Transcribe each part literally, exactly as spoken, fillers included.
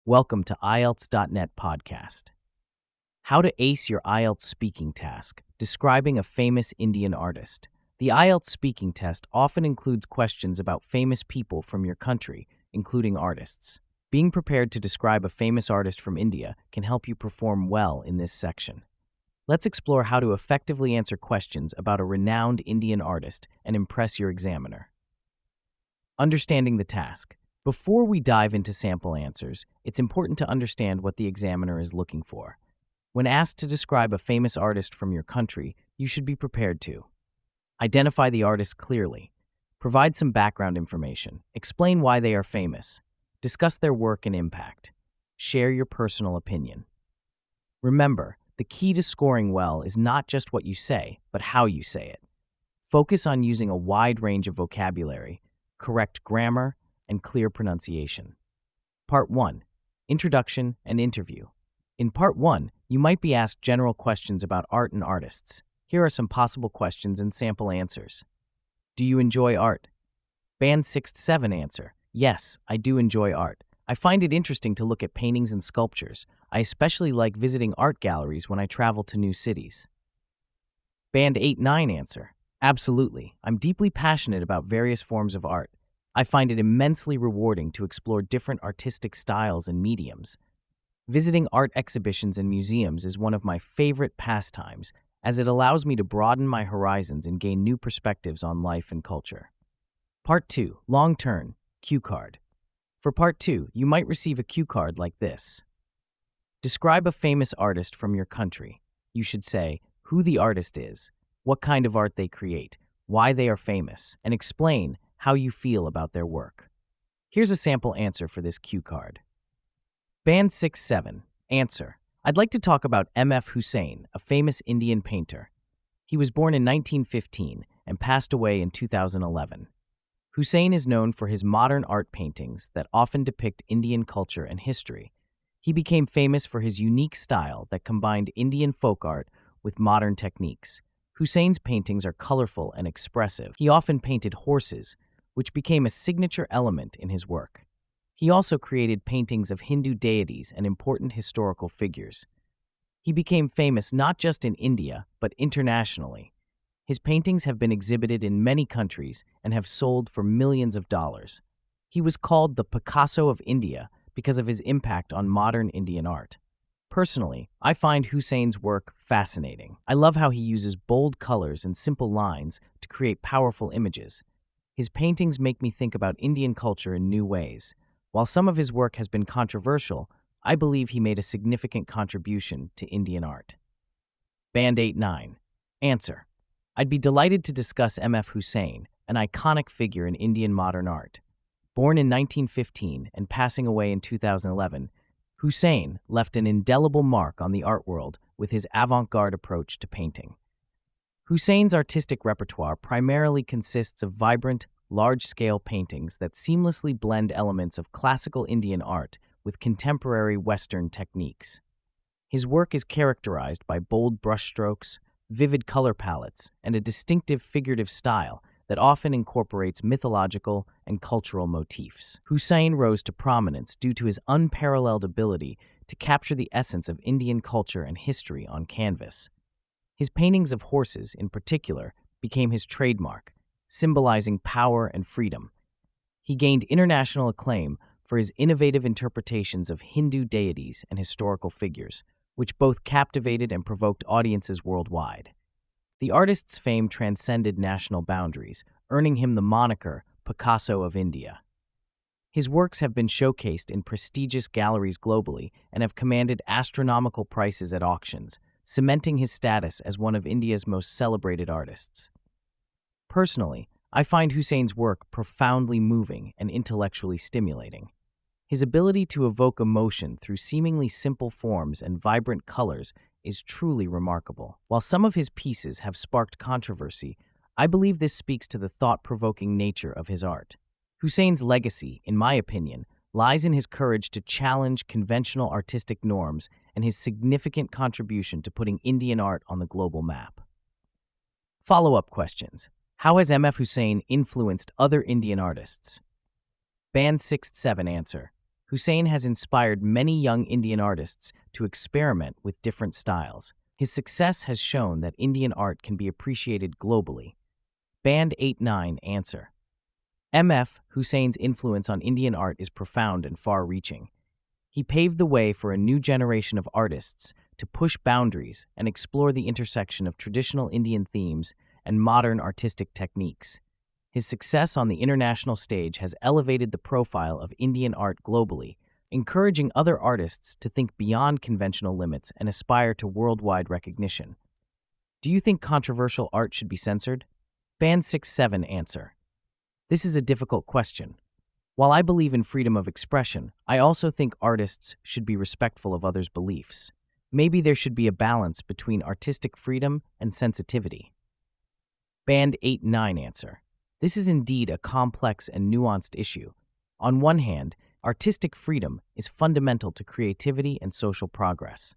Welcome to I E L T S dot net podcast. How to ace your I E L T S speaking task, describing a famous Indian artist. The I E L T S speaking test often includes questions about famous people from your country, including artists. Being prepared to describe a famous artist from India can help you perform well in this section. Let's explore how to effectively answer questions about a renowned Indian artist and impress your examiner. Understanding the task. Before we dive into sample answers, it's important to understand what the examiner is looking for. When asked to describe a famous artist from your country, you should be prepared to identify the artist clearly, provide some background information, explain why they are famous, discuss their work and impact, share your personal opinion. Remember, the key to scoring well is not just what you say, but how you say it. Focus on using a wide range of vocabulary, correct grammar, and clear pronunciation. Part one. Introduction and Interview. In Part one, you might be asked general questions about art and artists. Here are some possible questions and sample answers. Do you enjoy art? Band six seven answer. Yes, I do enjoy art. I find it interesting to look at paintings and sculptures. I especially like visiting art galleries when I travel to new cities. Band eight nine answer. Absolutely. I'm deeply passionate about various forms of art. I find it immensely rewarding to explore different artistic styles and mediums. Visiting art exhibitions and museums is one of my favorite pastimes, as it allows me to broaden my horizons and gain new perspectives on life and culture. Part two. Long Turn. Cue card. For Part two, you might receive a cue card like this. Describe a famous artist from your country. You should say who the artist is, what kind of art they create, why they are famous, and explain how you feel about their work. Here's a sample answer for this cue card. Band six seven. Answer. I'd like to talk about M F Husain, a famous Indian painter. He was born in nineteen fifteen and passed away in two thousand eleven. Husain is known for his modern art paintings that often depict Indian culture and history. He became famous for his unique style that combined Indian folk art with modern techniques. Husain's paintings are colorful and expressive. He often painted horses, which became a signature element in his work. He also created paintings of Hindu deities and important historical figures. He became famous not just in India, but internationally. His paintings have been exhibited in many countries and have sold for millions of dollars. He was called the Picasso of India because of his impact on modern Indian art. Personally, I find Husain's work fascinating. I love how he uses bold colors and simple lines to create powerful images. His paintings make me think about Indian culture in new ways. While some of his work has been controversial, I believe he made a significant contribution to Indian art. Band eight nine. Answer. I'd be delighted to discuss M F Husain, an iconic figure in Indian modern art. Born in nineteen fifteen and passing away in two thousand eleven, Husain left an indelible mark on the art world with his avant-garde approach to painting. Husain's artistic repertoire primarily consists of vibrant, large-scale paintings that seamlessly blend elements of classical Indian art with contemporary Western techniques. His work is characterized by bold brushstrokes, vivid color palettes, and a distinctive figurative style that often incorporates mythological and cultural motifs. Husain rose to prominence due to his unparalleled ability to capture the essence of Indian culture and history on canvas. His paintings of horses, in particular, became his trademark, symbolizing power and freedom. He gained international acclaim for his innovative interpretations of Hindu deities and historical figures, which both captivated and provoked audiences worldwide. The artist's fame transcended national boundaries, earning him the moniker Picasso of India. His works have been showcased in prestigious galleries globally and have commanded astronomical prices at auctions, cementing his status as one of India's most celebrated artists. Personally, I find Husain's work profoundly moving and intellectually stimulating. His ability to evoke emotion through seemingly simple forms and vibrant colors is truly remarkable. While some of his pieces have sparked controversy, I believe this speaks to the thought-provoking nature of his art. Husain's legacy, in my opinion, lies in his courage to challenge conventional artistic norms and his significant contribution to putting Indian art on the global map. Follow-up questions. How has M F Husain influenced other Indian artists? Band six seven answer. Hussain has inspired many young Indian artists to experiment with different styles. His success has shown that Indian art can be appreciated globally. Band eight nine answer. M F Hussain's influence on Indian art is profound and far-reaching. He paved the way for a new generation of artists to push boundaries and explore the intersection of traditional Indian themes and modern artistic techniques. His success on the international stage has elevated the profile of Indian art globally, encouraging other artists to think beyond conventional limits and aspire to worldwide recognition. Do you think controversial art should be censored? Band six seven answer. This is a difficult question. While I believe in freedom of expression, I also think artists should be respectful of others' beliefs. Maybe there should be a balance between artistic freedom and sensitivity. Band eight nine answer. This is indeed a complex and nuanced issue. On one hand, artistic freedom is fundamental to creativity and social progress.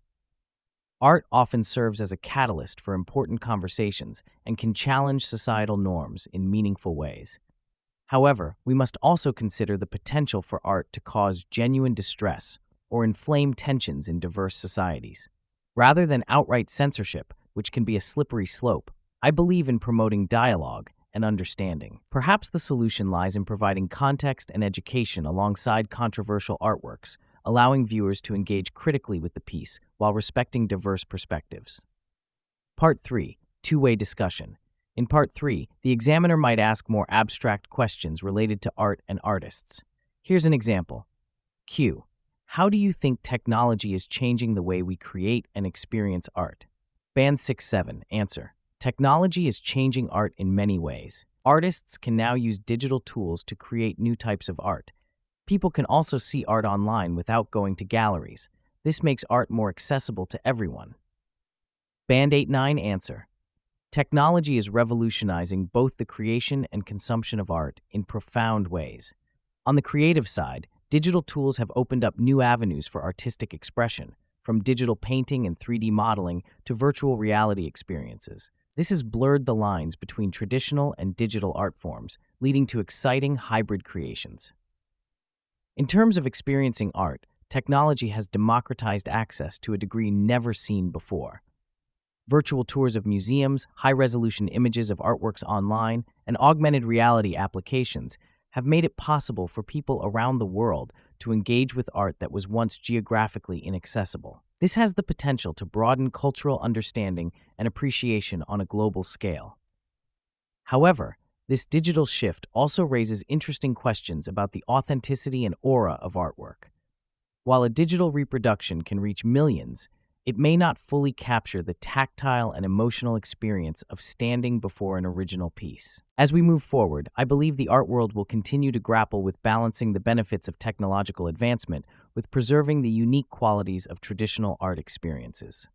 Art often serves as a catalyst for important conversations and can challenge societal norms in meaningful ways. However, we must also consider the potential for art to cause genuine distress or inflame tensions in diverse societies. Rather than outright censorship, which can be a slippery slope, I believe in promoting dialogue and understanding. Perhaps the solution lies in providing context and education alongside controversial artworks, allowing viewers to engage critically with the piece while respecting diverse perspectives. Part three. Two-way discussion. In Part three, the examiner might ask more abstract questions related to art and artists. Here's an example. Q. How do you think technology is changing the way we create and experience art? Band six seven answer. Technology is changing art in many ways. Artists can now use digital tools to create new types of art. People can also see art online without going to galleries. This makes art more accessible to everyone. Band eight nine answer. Technology is revolutionizing both the creation and consumption of art in profound ways. On the creative side, digital tools have opened up new avenues for artistic expression, from digital painting and three D modeling to virtual reality experiences. This has blurred the lines between traditional and digital art forms, leading to exciting hybrid creations. In terms of experiencing art, technology has democratized access to a degree never seen before. Virtual tours of museums, high-resolution images of artworks online, and augmented reality applications have made it possible for people around the world to engage with art that was once geographically inaccessible. This has the potential to broaden cultural understanding and appreciation on a global scale. However, this digital shift also raises interesting questions about the authenticity and aura of artwork. While a digital reproduction can reach millions, it may not fully capture the tactile and emotional experience of standing before an original piece. As we move forward, I believe the art world will continue to grapple with balancing the benefits of technological advancement with preserving the unique qualities of traditional art experiences.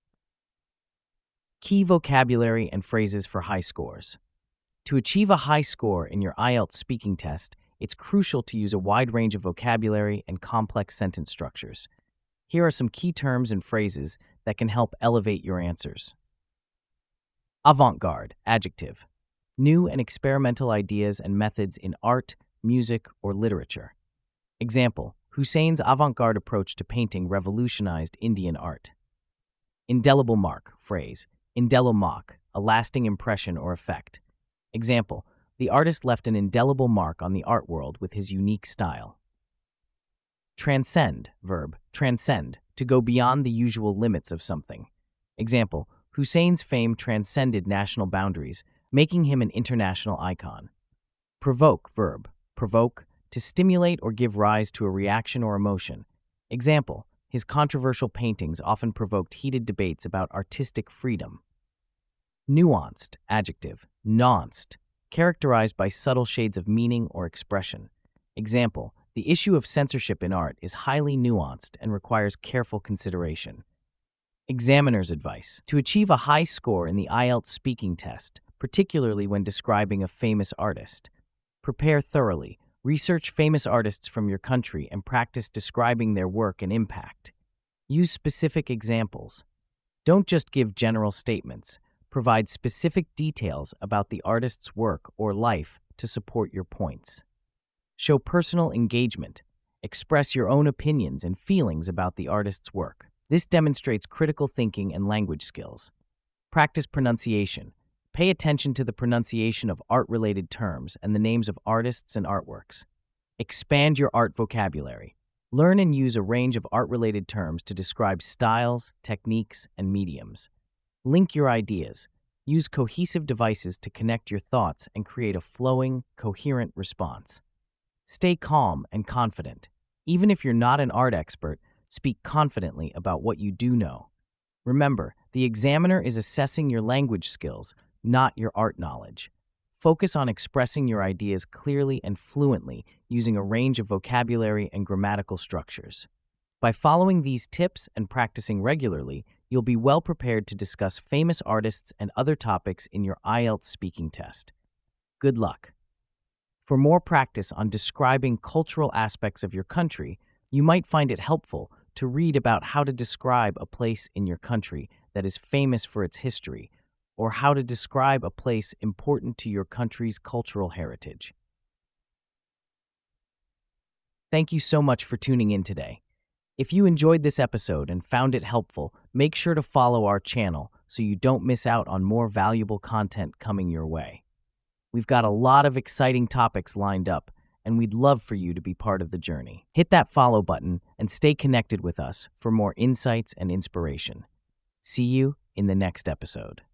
Key vocabulary and phrases for high scores. To achieve a high score in your I E L T S speaking test, it's crucial to use a wide range of vocabulary and complex sentence structures. Here are some key terms and phrases that can help elevate your answers. Avant-garde, adjective. New and experimental ideas and methods in art, music, or literature. Example, Hussain's avant-garde approach to painting revolutionized Indian art. Indelible mark, phrase. Indelible mark, a lasting impression or effect. Example, the artist left an indelible mark on the art world with his unique style. Transcend, verb, transcend, to go beyond the usual limits of something. Example, Hussain's fame transcended national boundaries, making him an international icon. Provoke, verb, provoke, to stimulate or give rise to a reaction or emotion. Example, his controversial paintings often provoked heated debates about artistic freedom. Nuanced, adjective, nuanced, characterized by subtle shades of meaning or expression. Example, the issue of censorship in art is highly nuanced and requires careful consideration. Examiner's advice. To achieve a high score in the I E L T S speaking test, particularly when describing a famous artist, prepare thoroughly, research famous artists from your country, and practice describing their work and impact. Use specific examples. Don't just give general statements. Provide specific details about the artist's work or life to support your points. Show personal engagement. Express your own opinions and feelings about the artist's work. This demonstrates critical thinking and language skills. Practice pronunciation. Pay attention to the pronunciation of art-related terms and the names of artists and artworks. Expand your art vocabulary. Learn and use a range of art-related terms to describe styles, techniques, and mediums. Link your ideas. Use cohesive devices to connect your thoughts and create a flowing, coherent response. Stay calm and confident. Even if you're not an art expert, speak confidently about what you do know. Remember, the examiner is assessing your language skills, not your art knowledge. Focus on expressing your ideas clearly and fluently using a range of vocabulary and grammatical structures. By following these tips and practicing regularly, you'll be well prepared to discuss famous artists and other topics in your I E L T S speaking test. Good luck! For more practice on describing cultural aspects of your country, you might find it helpful to read about how to describe a place in your country that is famous for its history, or how to describe a place important to your country's cultural heritage. Thank you so much for tuning in today. If you enjoyed this episode and found it helpful, make sure to follow our channel so you don't miss out on more valuable content coming your way. We've got a lot of exciting topics lined up, and we'd love for you to be part of the journey. Hit that follow button and stay connected with us for more insights and inspiration. See you in the next episode.